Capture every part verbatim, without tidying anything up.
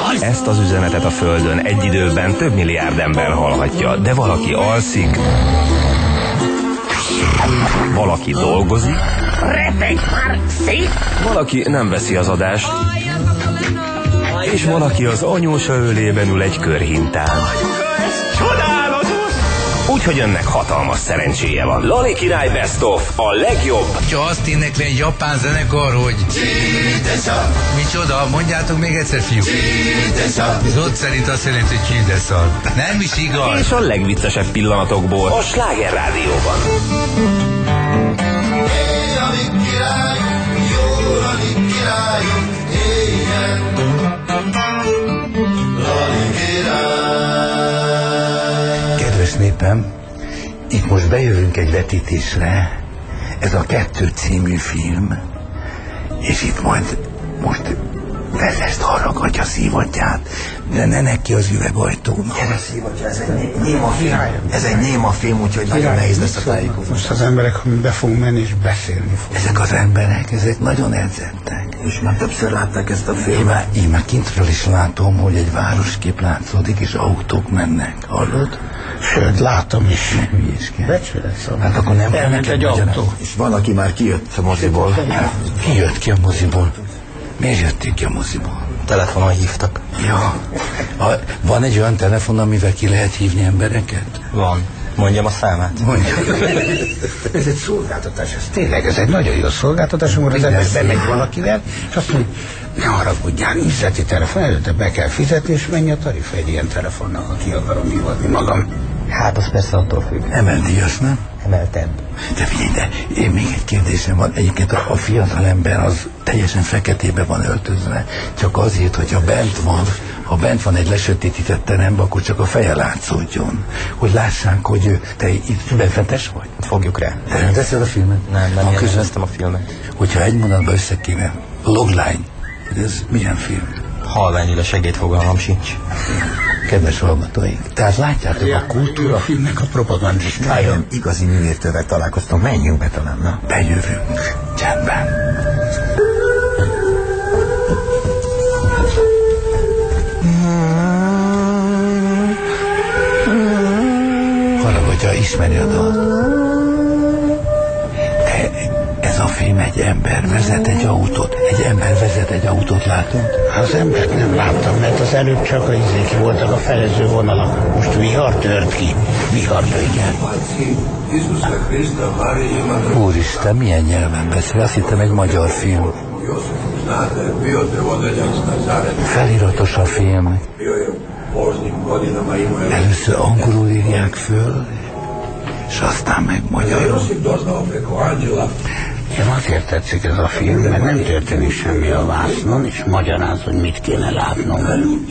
Ezt az üzenetet a Földön egy időben több milliárd ember hallhatja, de valaki alszik, valaki dolgozik, valaki nem veszi az adást, és valaki az anyósa ölében ül egy körhintán. Úgyhogy önnek hatalmas szerencséje van. Lali Király Best of, a legjobb. Ha azt énekli egy japán zenekar, hogy micsoda, mondjátok még egyszer, fiú. Zod szerint azt jelenti, hogy csídeszal. Nem is igaz. És a legviccesebb pillanatokból a Sláger Rádióban. Kedves népem, itt most bejövünk egy vetítésre, ez a Kettő című film, és itt majd most Vezest hallgatja szívatját, de ne neki az üvegajtónak. Gyere szívatja, ez egy néma film, ez egy néma film, úgyhogy nagyon nehéz lesz a tájékozás. Most az emberek, ha mi be fogunk menni és beszélni fogunk. Ezek az emberek, ezek nagyon edzettek. És már többször látták ezt a Én filmet. már, én már kintről is látom, hogy egy városkép látszódik, és autók mennek. Hallod? Sőt, látom is. Ne hülyéskedj. Becsület szóval. Hát akkor nem elment egy autó. És valaki már kijött a moziból. Ki jött ki a moziból? Miért jötték ki a moziból? Telefonon hívtak. Ja. A, van egy olyan telefon, amivel ki lehet hívni embereket? Van. Mondjam a számát. Mondja. Ez egy szolgáltatás, ez tényleg, ez egy nagyon jó szolgáltatás, amikor az ember bemegy valakivel, és azt mondja, ne haragudjál, üzleti telefon, előtte be kell fizetni, és mennyi a tarifa egy ilyen telefonnal, ha ki akarom hívatni magam. Hát az persze attól függ. Emeldíjas, nem? Emeltebb. De figyelj, de én még egy kérdésem van. Egyébként a, a fiatal ember az teljesen feketébe van öltözve. Csak azért, hogyha bent van, ha bent van egy lesötétített teremben, akkor csak a feje látszódjon. Hogy lássák, hogy te itt benfentes vagy. Fogjuk rá. Te rendezted a filmet? Nem, nem a közöztem a filmet. Hogyha egy mondatban össze kéne, Logline, ez milyen film? Halványul a segédfogalmam sincs. Kedves hallgatóink, tehát látjátok, a kultúra filmnek a propagandistája. Igazi művértővel találkoztam, menjünk be talán, na. Bejövünk, csendben. Haragudja, ismeri a dalt. De ez a film egy ember vezet egy autót. Egy ember vezet egy autót, látod? Az embert nem láttam, mert az előbb csak a izék voltak, a felező vonalak. Most vihar tört ki. Vihar tört ki. Úristen, milyen nyelven beszél? Azt hittem egy magyar film. Feliratos a film. Először angolul írják föl, és aztán meg magyarul. Én azért tetszik ez a film, mert nem történik semmi a vásznon, és magyaráz, hogy mit kéne látnom.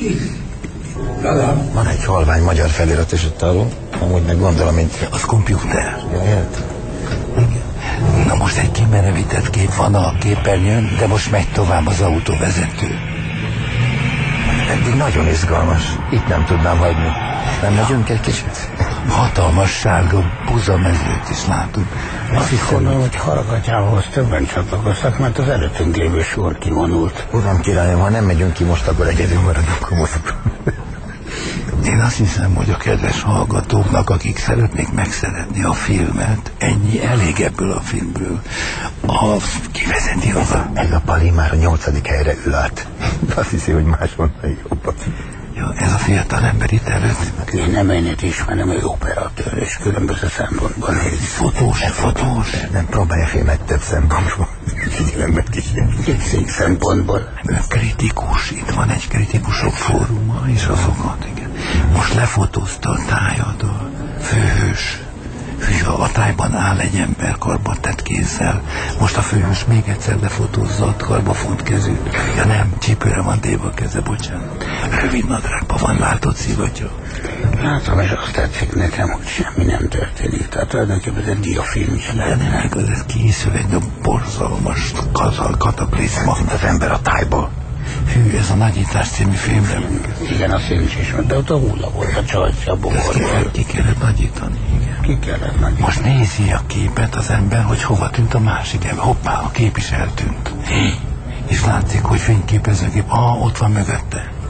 Van egy halvány magyar felirat is ott alul, amúgy meg gondolom, mint... Az kompjúter. Ja, értem. Na most egy kimerevített kép van a képernyőn, de most megy tovább az autóvezető. Eddig nagyon izgalmas. Itt nem tudnám hagyni. Nem megyünk egy kicsit? Hatalmas sárga buzamezőt is látunk. Azt hiszem, hogy Haragatyához többen csatlakoztak, mert az előttünk lévő sor kivonult. Uram királyom, ha nem megyünk ki most, akkor egyedül maradunk a moziban. Én azt hiszem, hogy a kedves hallgatóknak, akik szeretnék megszeretni a filmet, ennyi elég ebből a filmből. A kivezeti haza. Ez a Pali már a nyolcadik helyre ül át. Azt hiszi, hogy máshonnan jobb. Ja, ez a fiatal ember itt előtt. Én nem ennyit ismerem, hogy operatőr, és különböző szempontból néz. Fotós, fotós. Nem próbálja filmet több szempontból. Figyelembe kísérni. Szép szempontból. Kritikus, itt van egy kritikusok fóruma, és azokat, igen. Most lefotózta a tájat a főhős. Hű, a tájban áll egy ember karbatett kézzel. Most a főhős még egyszer lefotózza a karbafont kezűt. Ja nem, csípőre van téve a keze, bocsánat. Rövid nadrágban van, látod, szívatja? Látom, és azt tetszik nekem, hogy semmi nem történik. Tehát tulajdonképpen ez egy diafilm is lehet. De nem igaz, ez készül egy borzalmas kataklizma. Az ember a tájból. Hű, ez a Nagyítás című filmben. Igen, a film is ismert, de ott a hulla volt, a csajci, a bokorban. Ki kellett nagyítani, igen. Ki kellett nagyítani. Most nézi a képet az ember, hogy hova tűnt a másik ember. Hoppá, a kép is eltűnt. És látszik, hogy fényképezőgép, ah, ott van mögötte.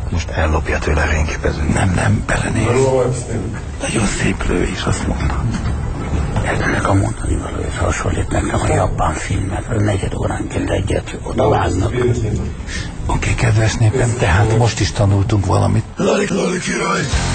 Most ellopja tőle a fényképezőt. Nem, nem, belenéz. Nagyon szép lő is, azt mondta. Ennek a mondani való, és hasonlít nekem a japán filmekről, negyed óránként egyet oda vágnak. Oké, okay, kedves népem, tehát most is tanultunk valamit. Lali, Lali király!